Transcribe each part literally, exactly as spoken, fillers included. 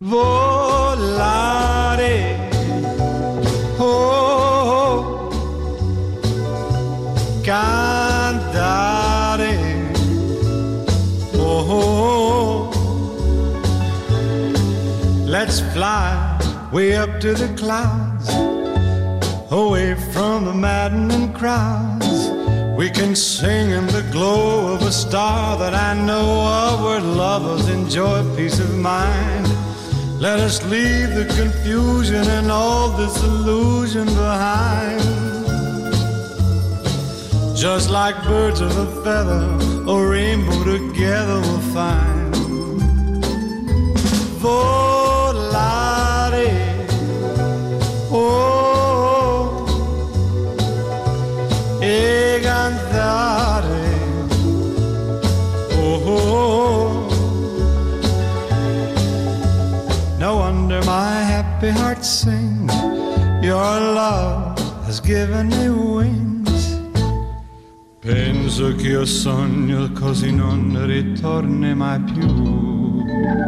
volare, oh, cantare, oh, let's fly way up to the clouds, away from the maddening crowds. We can sing in the glow of a star that I know of, where lovers enjoy peace of mind. Let us leave the confusion and all disillusion behind. Just like birds of a feather, a rainbow together we'll find. Volare, oh, e cantare, oh. No wonder my happy heart sings. Your love has given me wings. Penso che io sogno così non ritorni mai più.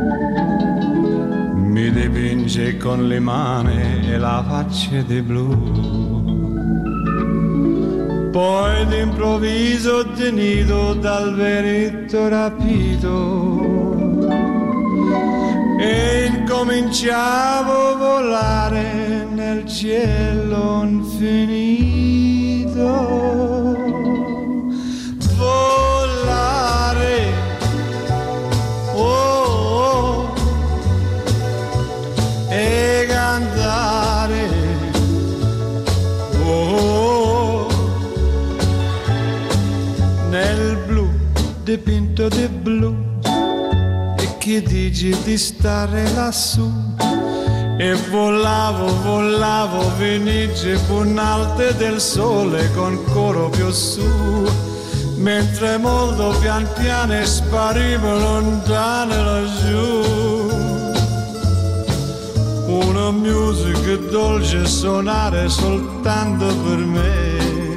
Mi dipinge con le mani e la faccia di blu. Poi d'improvviso tenido dal veretto rapito e incominciavo a volare nel cielo infinito. Volare, oh, oh, e cantare, oh, nel blu dipinto di blu. Che dici di stare lassù? E volavo, volavo, venice punalte del sole con coro più su, mentre molto pian piano sparivo lontano laggiù. Una musica dolce suonare soltanto per me.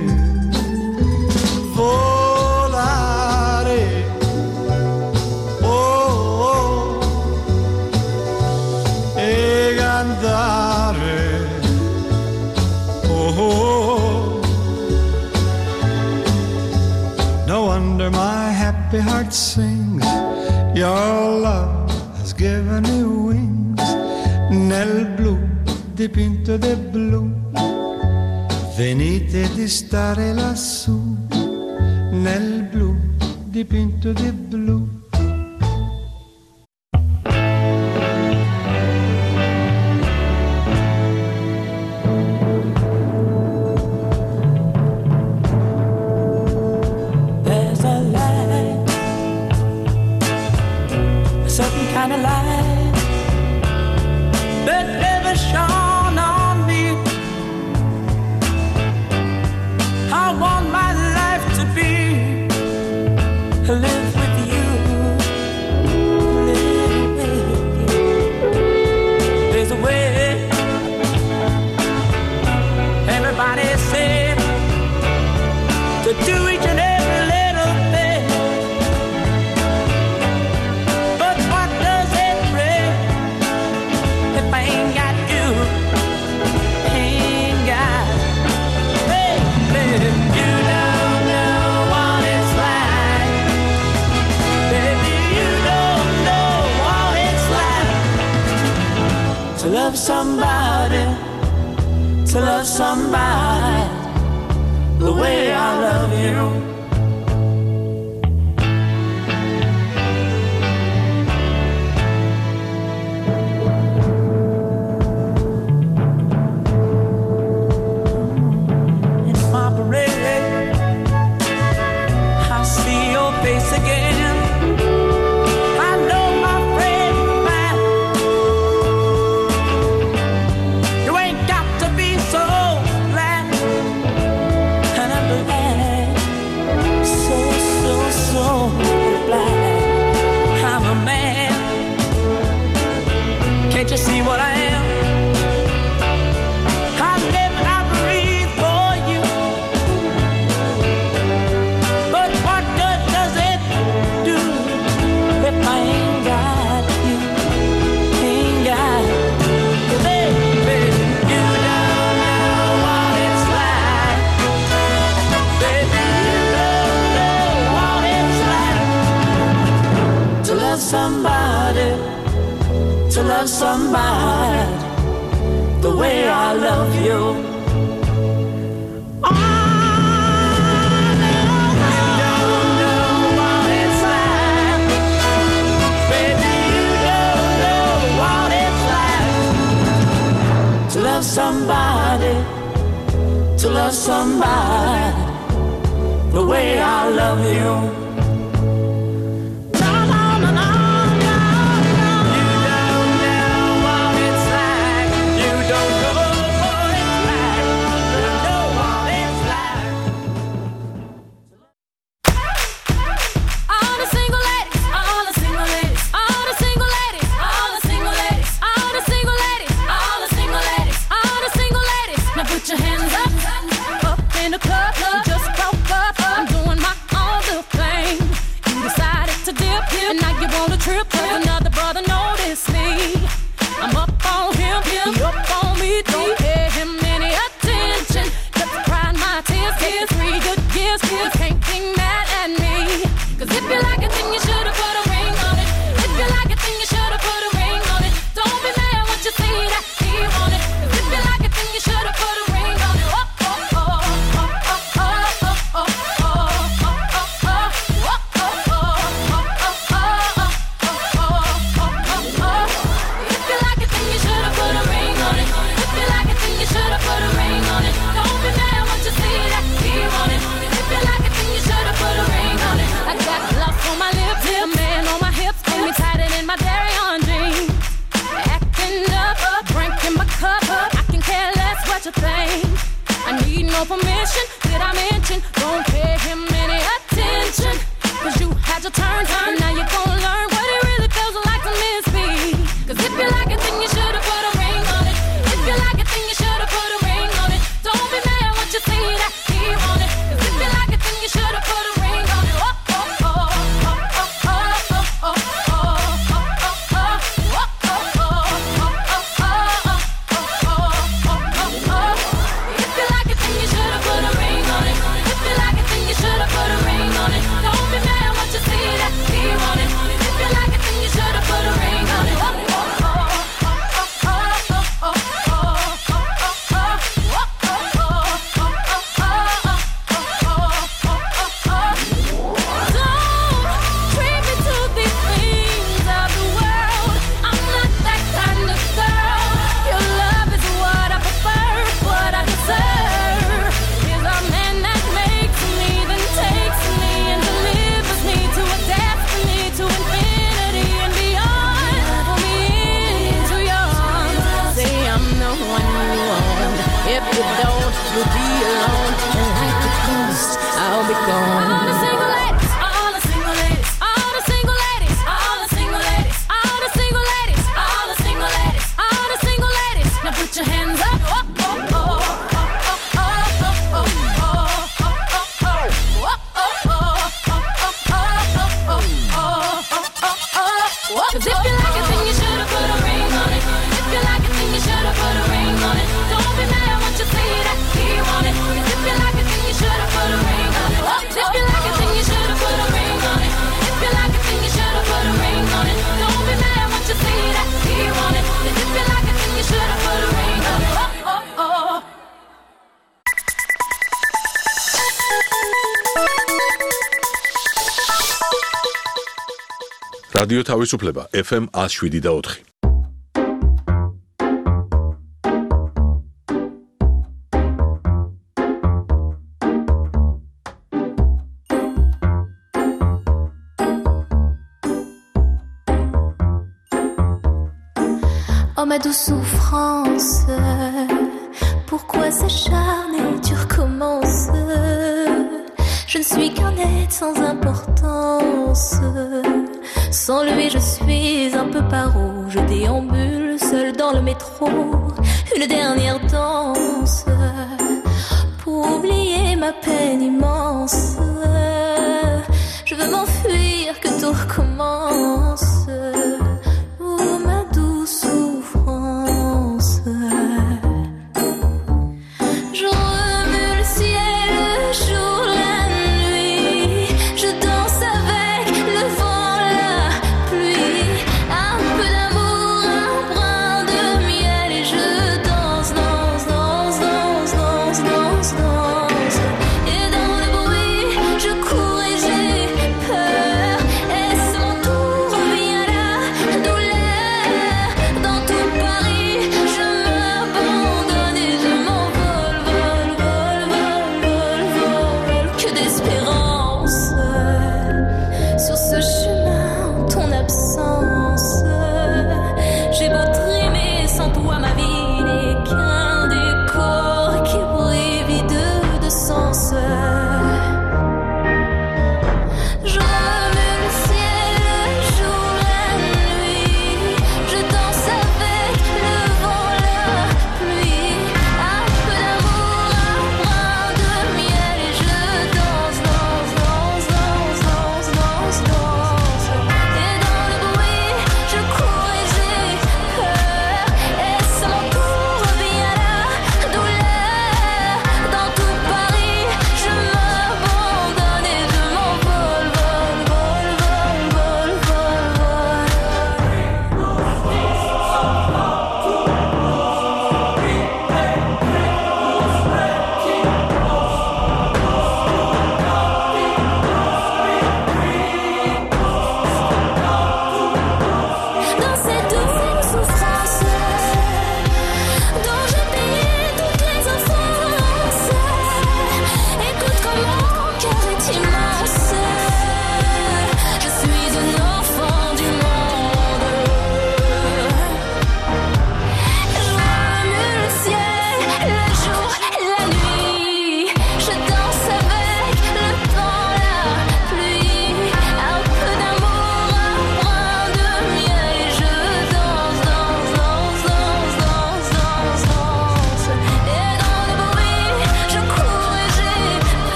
Volare, e cantare, oh, no wonder my happy heart sings. Your love has given me wings. Nel blu dipinto di blu, venite di stare lassù. Nel blu dipinto di blu. Somebody, to love somebody the way I love you. In my parade, I see your face again. See what I am. I live and I breathe for you. But what good does it do if I ain't got you? Ain't got to love somebody the way I love you. To love somebody, to love somebody the way I love you. რადიო თავისუფლება ეფ ემ one oh seven და four. Oh ma douce souffrance, pourquoi s'acharner, tu recommences. Je ne suis qu'un être sans importance. Sans lui je suis un peu paro. Je déambule seul dans le métro. Une dernière danse pour oublier ma peine immense. Je veux m'enfuir, que tout recommence. Oh ma douce souffrance. Je remue le ciel, le jour, la nuit. Je danse avec le vent, la pluie. Un peu d'amour, un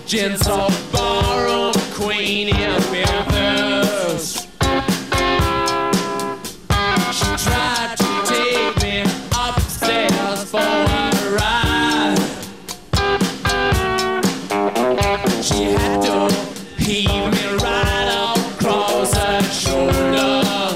gentle ballroom queen in Memphis. She tried to take me upstairs for a ride. She had to heave me right across her shoulder.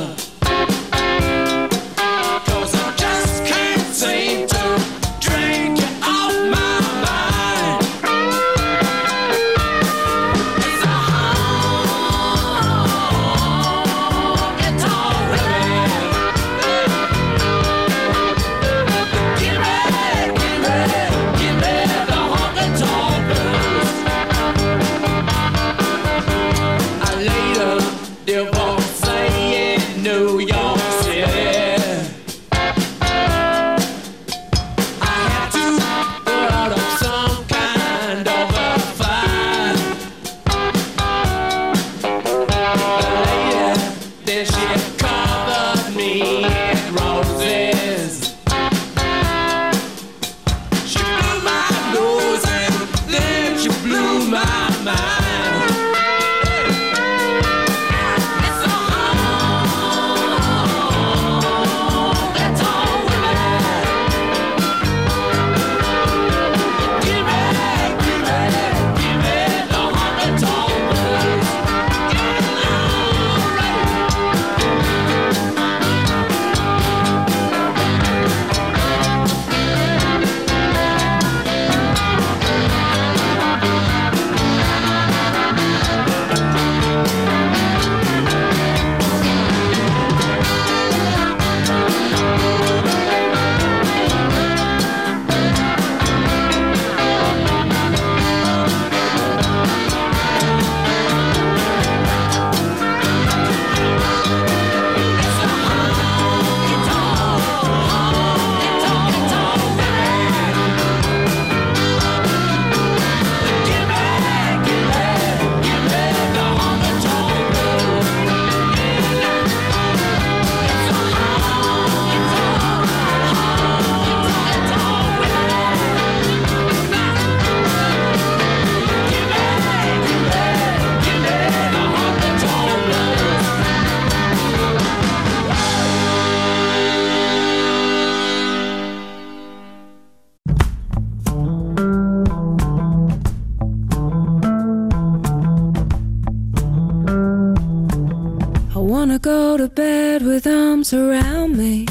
Go to bed with arms around me,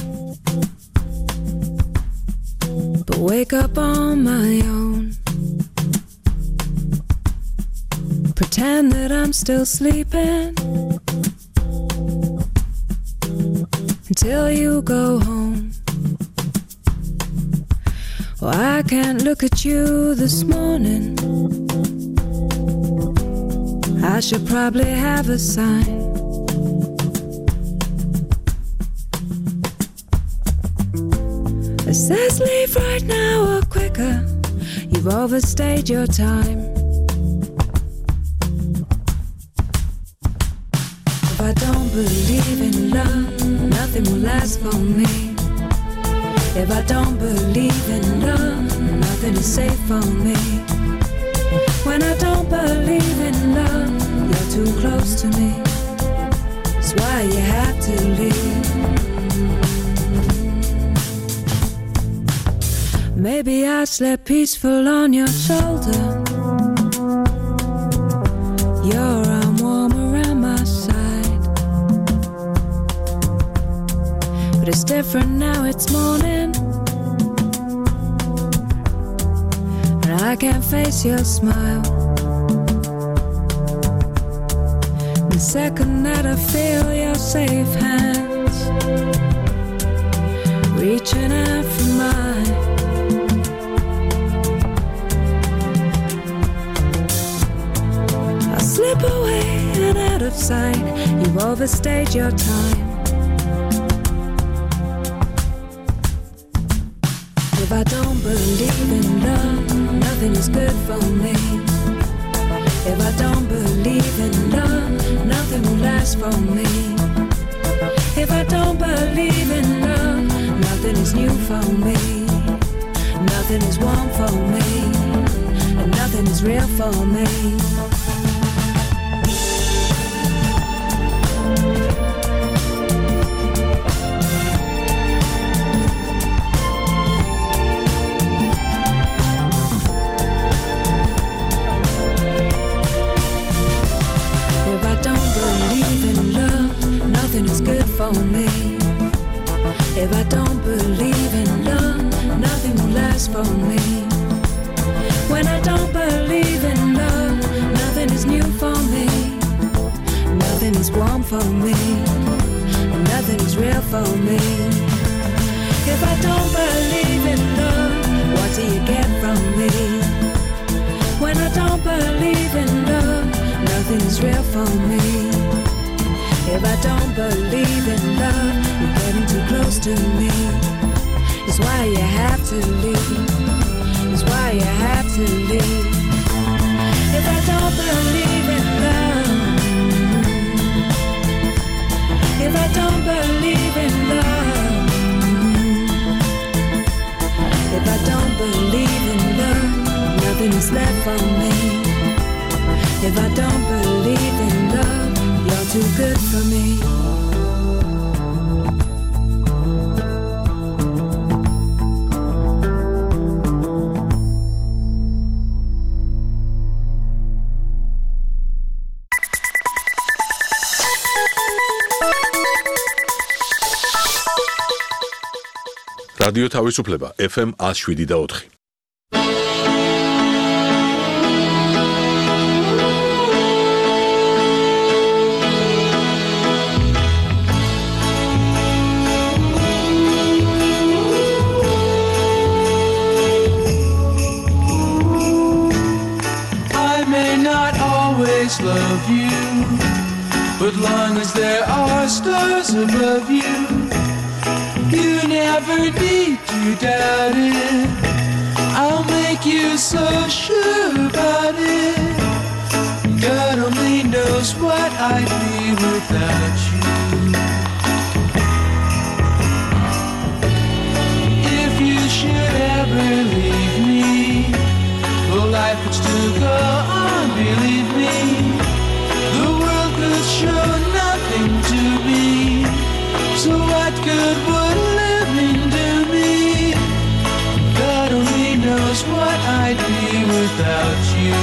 but wake up on my own. Pretend that I'm still sleeping until you go home. Well, I can't look at you this morning. I should probably have a sign. It says leave right now or quicker. You've overstayed your time. If I don't believe in love, nothing will last for me. If I don't believe in love, nothing is safe for me. When I don't believe in love, you're too close to me. That's why you have to leave. Maybe I slept peaceful on your shoulder, your arm warm around my side. But it's different now, it's morning, and I can't face your smile. The second that I feel your safe hands reaching out for mine, slip away and out of sight. You've overstayed your time. If I don't believe in love, nothing is good for me. If I don't believe in love, nothing will last for me. If I don't believe in love, nothing is new for me. Nothing is warm for me, and nothing nothing is real for me. If I don't believe in love, nothing is good for me. If I don't believe in love, nothing will last for me. When I don't believe in love, nothing is new for me. Nothing is warm for me, and nothing is real for me. If I don't believe in love, what do you get from me? When I don't believe in love, nothing is real for me. If I don't believe in love, you're getting too close to me. It's why you have to leave. It's why you have to leave. If I don't believe in love, if I don't believe in love, if I don't believe in love, nothing is left for me. If I don't believe in love, you're too good for me. რადიო თავისუფლება ეფ ემ one oh seven და four. I may not always love you, but long as there are stars above you, you never need to doubt it. I'll make you so sure about it. God only knows what I'd be without you. If you should ever leave me, well, life would still go on, believe me. The world could show nothing to me. So what good would living do me? God only knows what I'd be without you.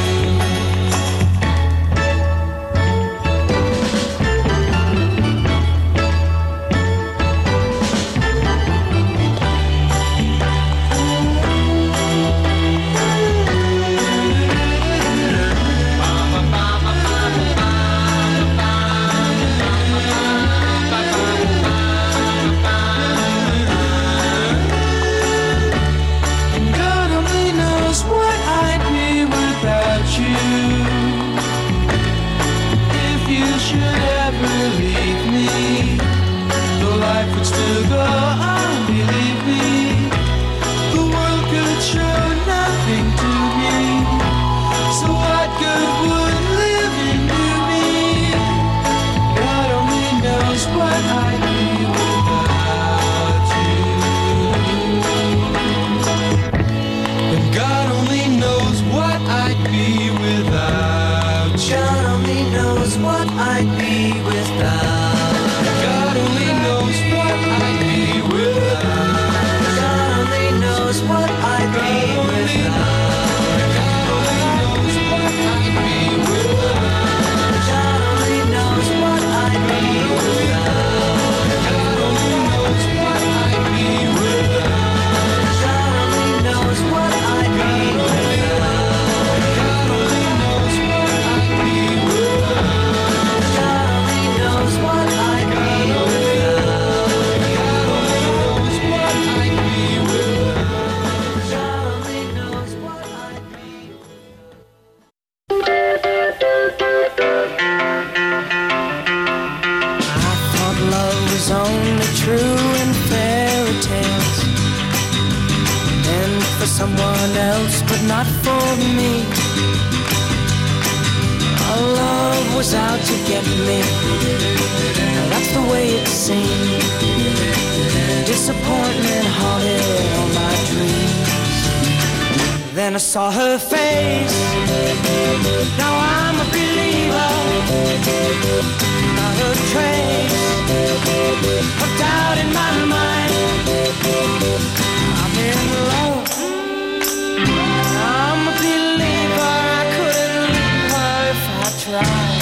Then I saw her face. Now I'm a believer. Not a trace of doubt in my mind. I'm in love. I'm a believer. I couldn't leave her if I tried.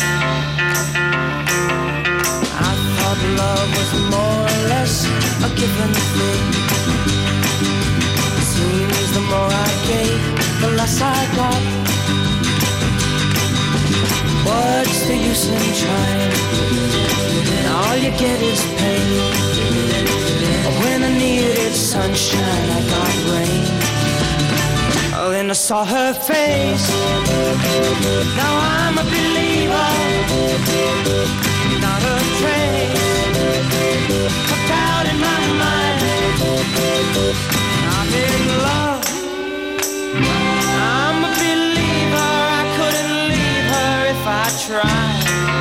I thought love was more or less a given thing. Seems the more I gave, the less I got. What's the use in trying? All you get is pain. When I needed sunshine, I got rain. Oh, then I saw her face. Now I'm a believer. Not a trace of doubt in my mind. I'm in love. I'm a believer. I couldn't leave her if I tried.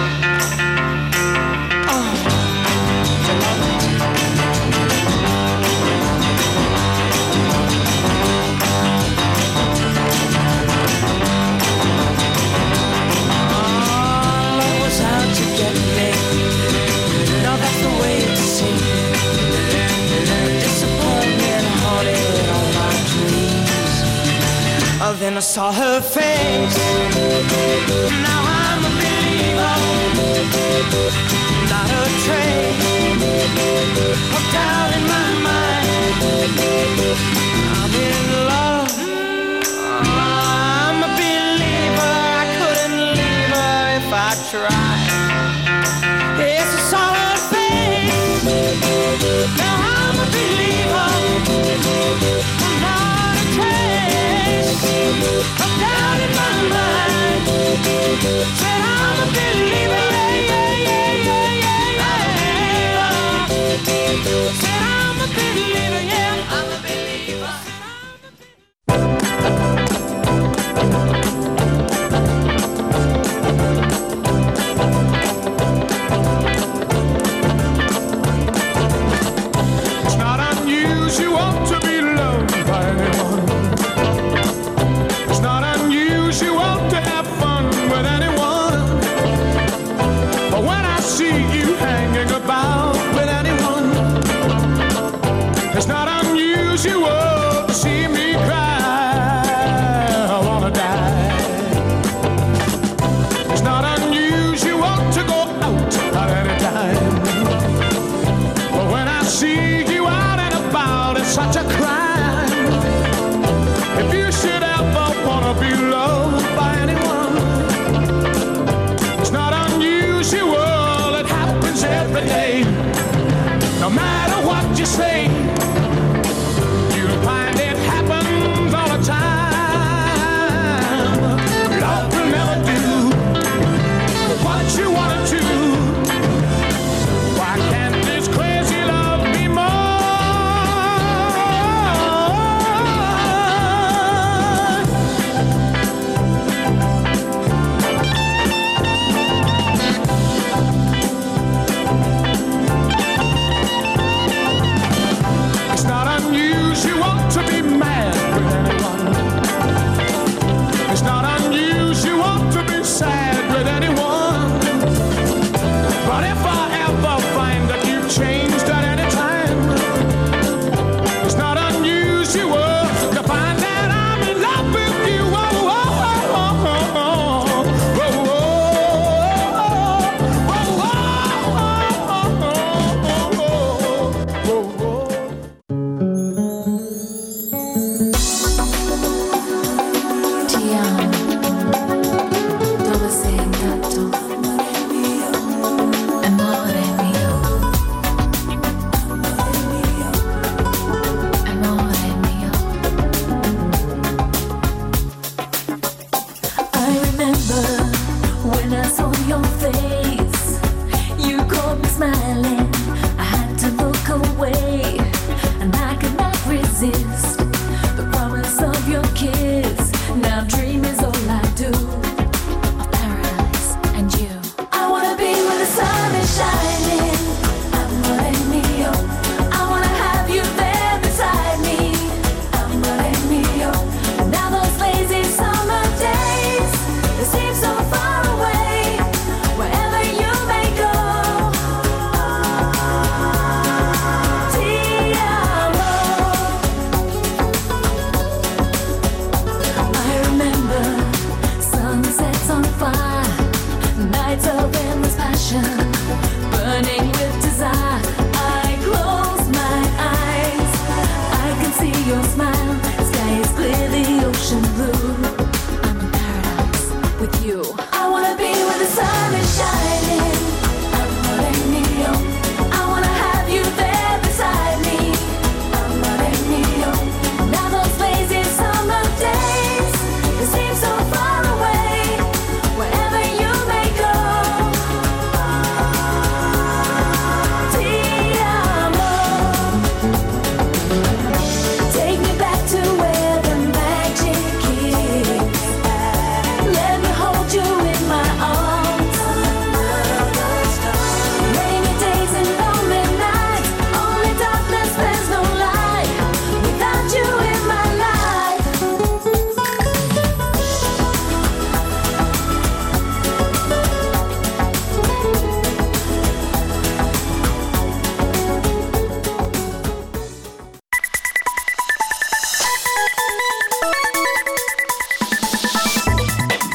Then I saw her face. Now I'm a believer. Not a trace of doubt in my mind. I'm in love. I'm a believer. I couldn't leave her if I tried. Yes, I saw her face. Now I'm a believer. Not a trace of doubt in my mind. Said I'm a believer, yeah, yeah, yeah, yeah, yeah. Said I'm a believer, yeah, I'm a believer. It's not unusual to be loved by anyone. It's not unusual to have fun with anyone.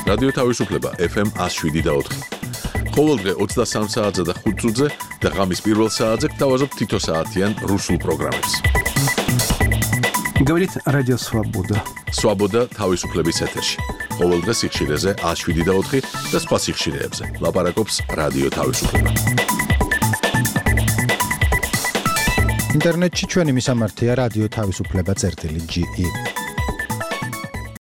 რადიო თავისუფლება ეფ ემ one oh seven და four. ყოველდღე ოცდასამ საათზე და ხუთ წუთზე და ღამის პირველ საათზე გთავაზობ თითო საათიან რუსულ პროგრამებს. Говорит Радио Свобода. Свобода თავისუფლების ეთერში. ყოველდღე სიხშირეზე one oh seven და four და სხვა სიხშირეებზე. ლაპარაკობს რადიო თავისუფლება. ინტერნეტში ჩვენი მისამართია რადიო თავისუფლება წერტილი ჯი ი.